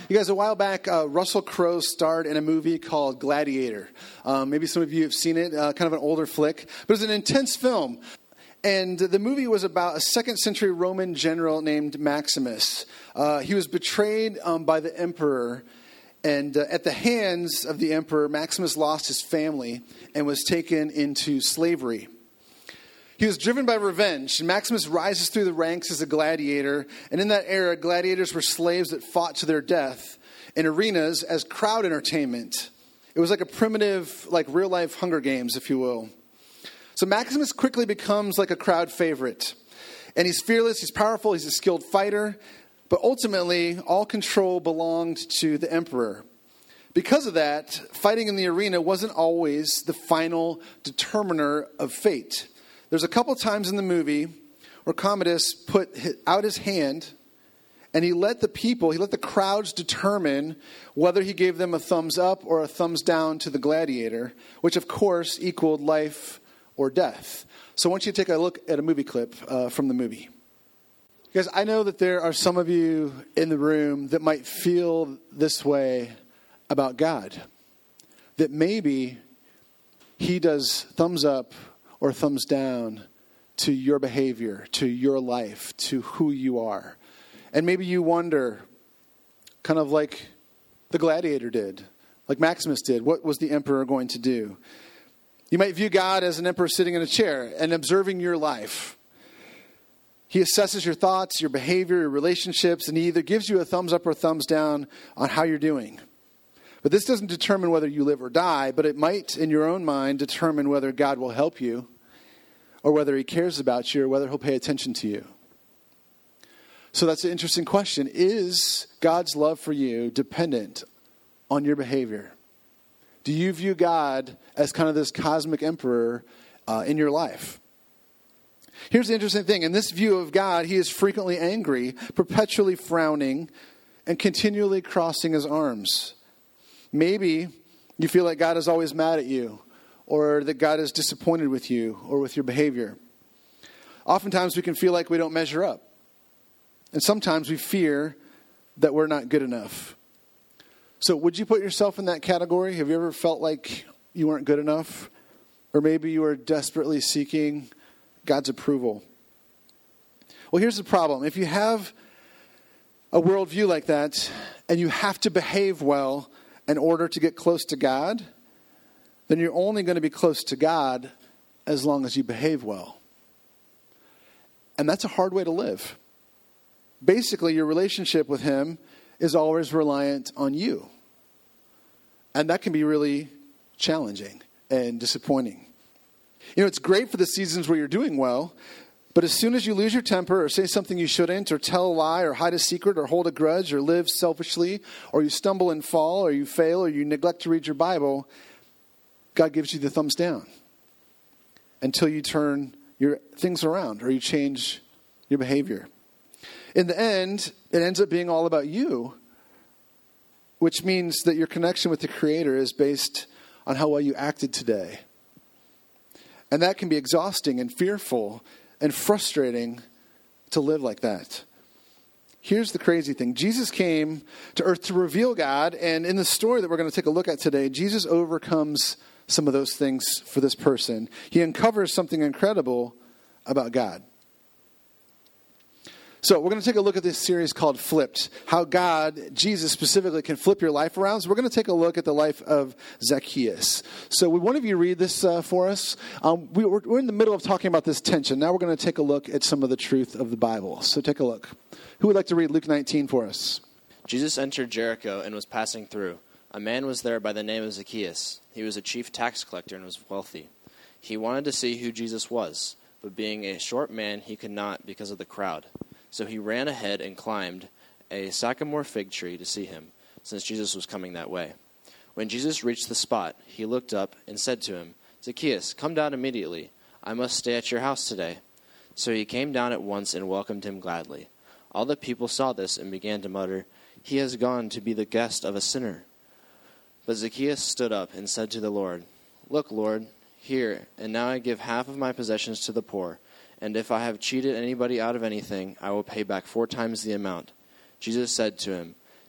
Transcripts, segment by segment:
You guys, a while back, Russell Crowe starred in a movie called Gladiator. Maybe some of you have seen it, kind of an older flick. But it was an intense film. And the movie was about a second century Roman general named Maximus. He was betrayed by the emperor. And at the hands of the emperor, Maximus lost his family and was taken into slavery. He was driven by revenge, and Maximus rises through the ranks as a gladiator. And in that era, gladiators were slaves that fought to their death in arenas as crowd entertainment. It was like a primitive, like real-life Hunger Games, if you will. So Maximus quickly becomes like a crowd favorite. And he's fearless, he's powerful, he's a skilled fighter. But ultimately, all control belonged to the emperor. Because of that, fighting in the arena wasn't always the final determiner of fate. There's a couple times in the movie where Commodus put out his hand and he let the crowds determine whether he gave them a thumbs up or a thumbs down to the gladiator, which of course equaled life or death. So I want you to take a look at a movie clip from the movie. Guys, I know that there are some of you in the room that might feel this way about God. That maybe he does thumbs up or thumbs down to your behavior, to your life, to who you are. And maybe you wonder, kind of like the gladiator did, like Maximus did, what was the emperor going to do? You might view God as an emperor sitting in a chair and observing your life. He assesses your thoughts, your behavior, your relationships, and he either gives you a thumbs up or a thumbs down on how you're doing. But this doesn't determine whether you live or die, but it might, in your own mind, determine whether God will help you or whether he cares about you or whether he'll pay attention to you. So that's an interesting question. Is God's love for you dependent on your behavior? Do you view God as kind of this cosmic emperor in your life? Here's the interesting thing. In this view of God, he is frequently angry, perpetually frowning, and continually crossing his arms. Maybe you feel like God is always mad at you, or that God is disappointed with you or with your behavior. Oftentimes we can feel like we don't measure up. And sometimes we fear that we're not good enough. So would you put yourself in that category? Have you ever felt like you weren't good enough? Or maybe you are desperately seeking God's approval? Well, here's the problem. If you have a worldview like that, and you have to behave well in order to get close to God, then you're only going to be close to God as long as you behave well. And that's a hard way to live. Basically, your relationship with him is always reliant on you. And that can be really challenging and disappointing. You know, it's great for the seasons where you're doing well, but as soon as you lose your temper or say something you shouldn't or tell a lie or hide a secret or hold a grudge or live selfishly or you stumble and fall or you fail or you neglect to read your Bible, God gives you the thumbs down until you turn your things around or you change your behavior. In the end, it ends up being all about you, which means that your connection with the Creator is based on how well you acted today. And that can be exhausting and fearful and frustrating to live like that. Here's the crazy thing. Jesus came to earth to reveal God, and in the story that we're going to take a look at today, Jesus overcomes some of those things for this person. He uncovers something incredible about God. So we're going to take a look at this series called Flipped, how God, Jesus specifically, can flip your life around. So we're going to take a look at the life of Zacchaeus. So would one of you read this for us? We're in the middle of talking about this tension. Now we're going to take a look at some of the truth of the Bible. So take a look. Who would like to read Luke 19 for us? Jesus entered Jericho and was passing through. A man was there by the name of Zacchaeus. He was a chief tax collector and was wealthy. He wanted to see who Jesus was, but being a short man, he could not because of the crowd. So he ran ahead and climbed a sycamore fig tree to see him, since Jesus was coming that way. When Jesus reached the spot, he looked up and said to him, "Zacchaeus, come down immediately. I must stay at your house today." So he came down at once and welcomed him gladly. All the people saw this and began to mutter, "He has gone to be the guest of a sinner." But Zacchaeus stood up and said to the Lord, "Look, Lord, here, and now I give half of my possessions to the poor. And if I have cheated anybody out of anything, I will pay back 4 times the amount." Jesus said to him,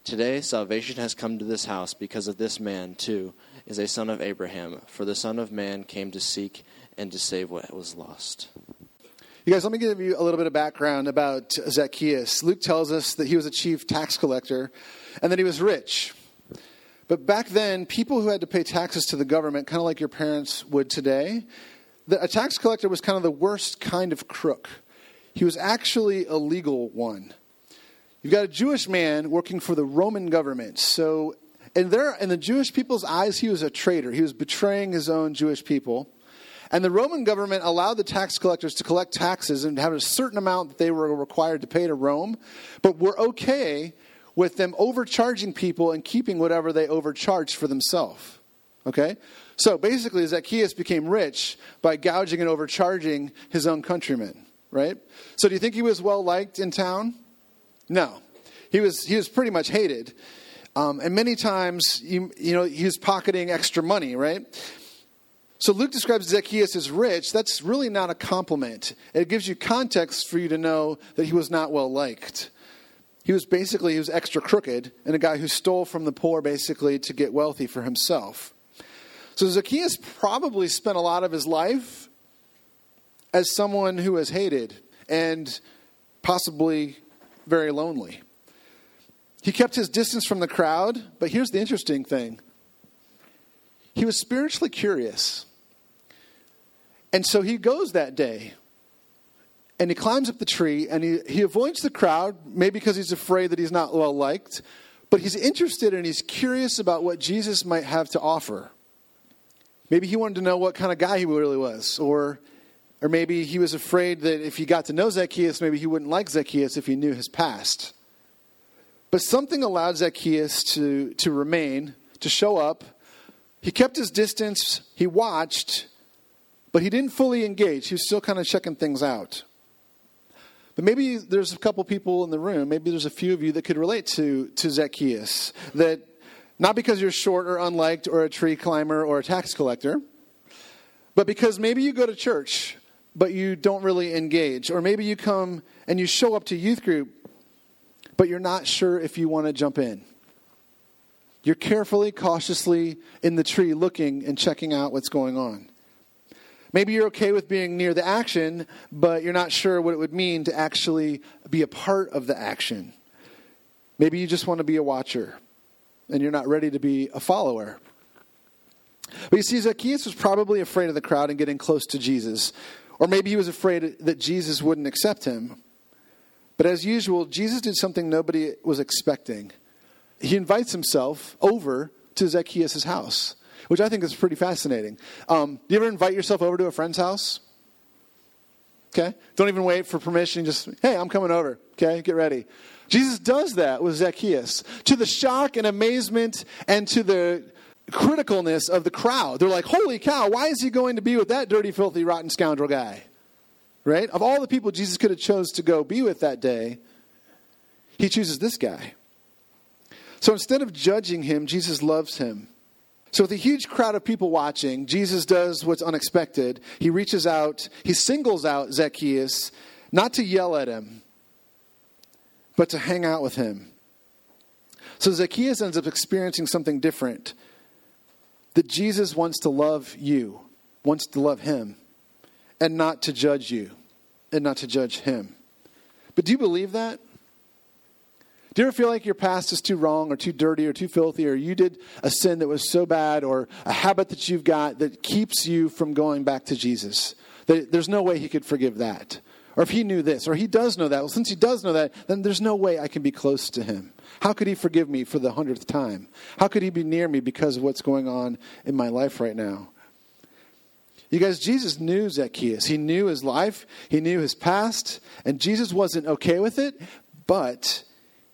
Today salvation has come to this house because of this man, too, is a son of Abraham. For the Son of Man came to seek and to save what was lost. You guys, let me give you a little bit of background about Zacchaeus. Luke tells us that he was a chief tax collector and that he was rich. But back then, people who had to pay taxes to the government, kind of like your parents would today, a tax collector was kind of the worst kind of crook. He was actually a legal one. You've got a Jewish man working for the Roman government. So in the Jewish people's eyes, he was a traitor. He was betraying his own Jewish people. And the Roman government allowed the tax collectors to collect taxes and have a certain amount that they were required to pay to Rome, but were okay with them overcharging people and keeping whatever they overcharged for themselves. Okay? So basically, Zacchaeus became rich by gouging and overcharging his own countrymen, right? So do you think he was well liked in town? No. He was pretty much hated. And many times, he was pocketing extra money, right? So Luke describes Zacchaeus as rich. That's really not a compliment. It gives you context for you to know that he was not well liked. He was extra crooked and a guy who stole from the poor basically to get wealthy for himself. So Zacchaeus probably spent a lot of his life as someone who was hated and possibly very lonely. He kept his distance from the crowd, but here's the interesting thing. He was spiritually curious. And so he goes that day, and he climbs up the tree, and he avoids the crowd, maybe because he's afraid that he's not well liked, but he's interested and he's curious about what Jesus might have to offer. Maybe he wanted to know what kind of guy he really was, or maybe he was afraid that if he got to know Zacchaeus, maybe he wouldn't like Zacchaeus if he knew his past. But something allowed Zacchaeus to remain, to show up. He kept his distance, he watched, but he didn't fully engage. He was still kind of checking things out. But maybe there's a couple people in the room, maybe there's a few of you that could relate to Zacchaeus. That not because you're short or unliked or a tree climber or a tax collector, but because maybe you go to church, but you don't really engage. Or maybe you come and you show up to youth group, but you're not sure if you want to jump in. You're carefully, cautiously in the tree looking and checking out what's going on. Maybe you're okay with being near the action, but you're not sure what it would mean to actually be a part of the action. Maybe you just want to be a watcher, and you're not ready to be a follower. But you see, Zacchaeus was probably afraid of the crowd and getting close to Jesus. Or maybe he was afraid that Jesus wouldn't accept him. But as usual, Jesus did something nobody was expecting. He invites himself over to Zacchaeus' house, which I think is pretty fascinating. Do you ever invite yourself over to a friend's house? Okay? Don't even wait for permission. Just, hey, I'm coming over. Okay? Get ready. Jesus does that with Zacchaeus. To the shock and amazement and to the criticalness of the crowd. They're like, holy cow, why is he going to be with that dirty, filthy, rotten scoundrel guy? Right? Of all the people Jesus could have chose to go be with that day, he chooses this guy. So instead of judging him, Jesus loves him. So with a huge crowd of people watching, Jesus does what's unexpected. He reaches out, he singles out Zacchaeus, not to yell at him, but to hang out with him. So Zacchaeus ends up experiencing something different. That Jesus wants to love you, wants to love him, and not to judge you, and not to judge him. But do you believe that? Do you ever feel like your past is too wrong or too dirty or too filthy, or you did a sin that was so bad, or a habit that you've got that keeps you from going back to Jesus? That there's no way he could forgive that. Or if he knew this, or he does know that, well, since he does know that, then there's no way I can be close to him. How could he forgive me for the 100th time? How could he be near me because of what's going on in my life right now? You guys, Jesus knew Zacchaeus. He knew his life. He knew his past. And Jesus wasn't okay with it, but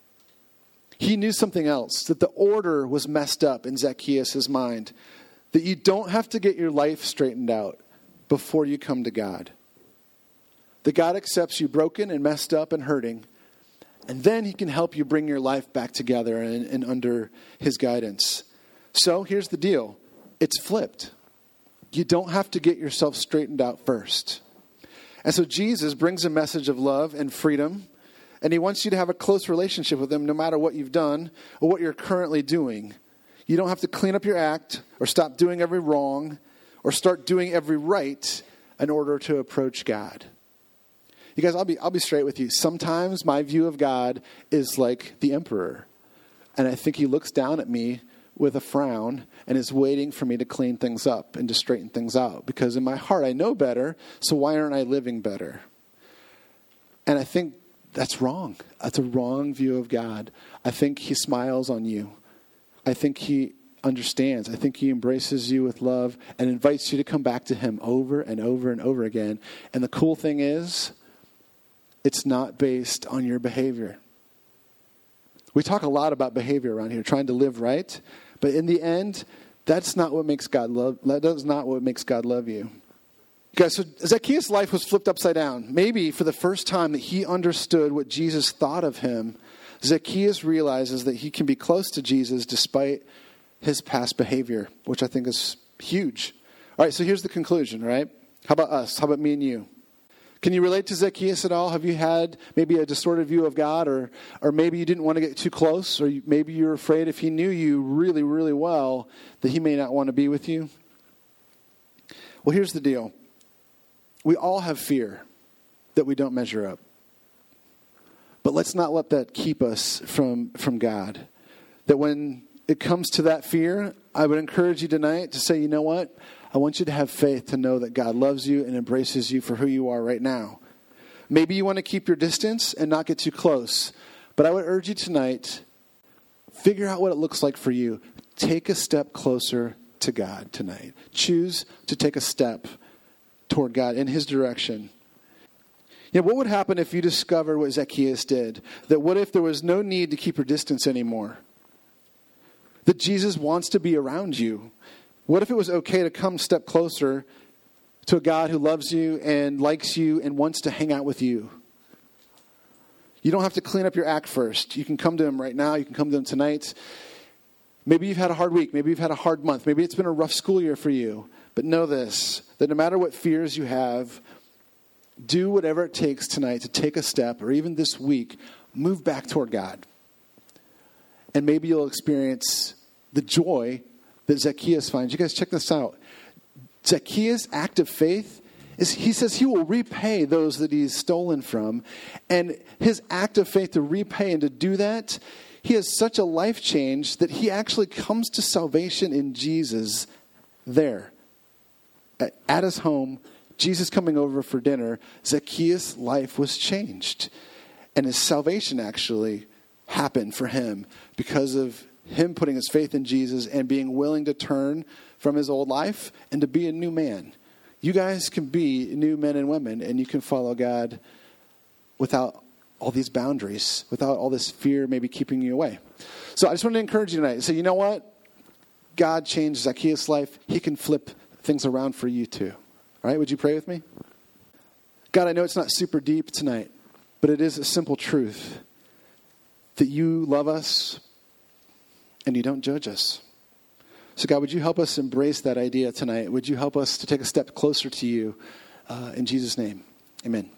he knew something else, that the order was messed up in Zacchaeus' mind, that you don't have to get your life straightened out before you come to God. That God accepts you broken and messed up and hurting, and then he can help you bring your life back together and under his guidance. So here's the deal. It's flipped. You don't have to get yourself straightened out first. And so Jesus brings a message of love and freedom And he wants you to have a close relationship with him no matter what you've done or what you're currently doing. You don't have to clean up your act or stop doing every wrong or start doing every right in order to approach God. You guys, I'll be straight with you. Sometimes my view of God is like the emperor. And I think he looks down at me with a frown and is waiting for me to clean things up and to straighten things out. Because in my heart, I know better, so why aren't I living better? And I think that's wrong. That's a wrong view of God. I think he smiles on you. I think he understands. I think he embraces you with love and invites you to come back to him over and over and over again. And the cool thing is, it's not based on your behavior. We talk a lot about behavior around here, trying to live right. But in the end, that's not what makes God love. That is not what makes God love you. Guys, so Zacchaeus' life was flipped upside down. Maybe for the first time that he understood what Jesus thought of him, Zacchaeus realizes that he can be close to Jesus despite his past behavior, which I think is huge. All right, so here's the conclusion, right? How about us? How about me and you? Can you relate to Zacchaeus at all? Have you had maybe a distorted view of God, or maybe you didn't want to get too close, or maybe you're afraid if he knew you really, really well that he may not want to be with you? Well, here's the deal. We all have fear that we don't measure up. But let's not let that keep us from God. That when it comes to that fear, I would encourage you tonight to say, you know what? I want you to have faith to know that God loves you and embraces you for who you are right now. Maybe you want to keep your distance and not get too close. But I would urge you tonight, figure out what it looks like for you. Take a step closer to God tonight. Choose to take a step toward God in his direction. You know, what would happen if you discovered what Zacchaeus did? That what if there was no need to keep your distance anymore? That Jesus wants to be around you. What if it was okay to come a step closer to a God who loves you and likes you and wants to hang out with you? You don't have to clean up your act first. You can come to him right now. You can come to him tonight. Maybe you've had a hard week. Maybe you've had a hard month. Maybe it's been a rough school year for you. But know this, that no matter what fears you have, do whatever it takes tonight to take a step, or even this week, move back toward God. And maybe you'll experience the joy that Zacchaeus finds. You guys, check this out. Zacchaeus' act of faith is, he says he will repay those that he's stolen from. And his act of faith to repay and to do that, he has such a life change that he actually comes to salvation in Jesus there. At his home, Jesus coming over for dinner, Zacchaeus' life was changed. And his salvation actually happened for him because of him putting his faith in Jesus and being willing to turn from his old life and to be a new man. You guys can be new men and women, and you can follow God without all these boundaries, without all this fear maybe keeping you away. So I just want to encourage you tonight. So you know what? God changed Zacchaeus' life. He can flip things around for you too. All right, would you pray with me? God, I know it's not super deep tonight, but it is a simple truth that you love us and you don't judge us. So God, would you help us embrace that idea tonight? Would you help us to take a step closer to you in Jesus' name? Amen.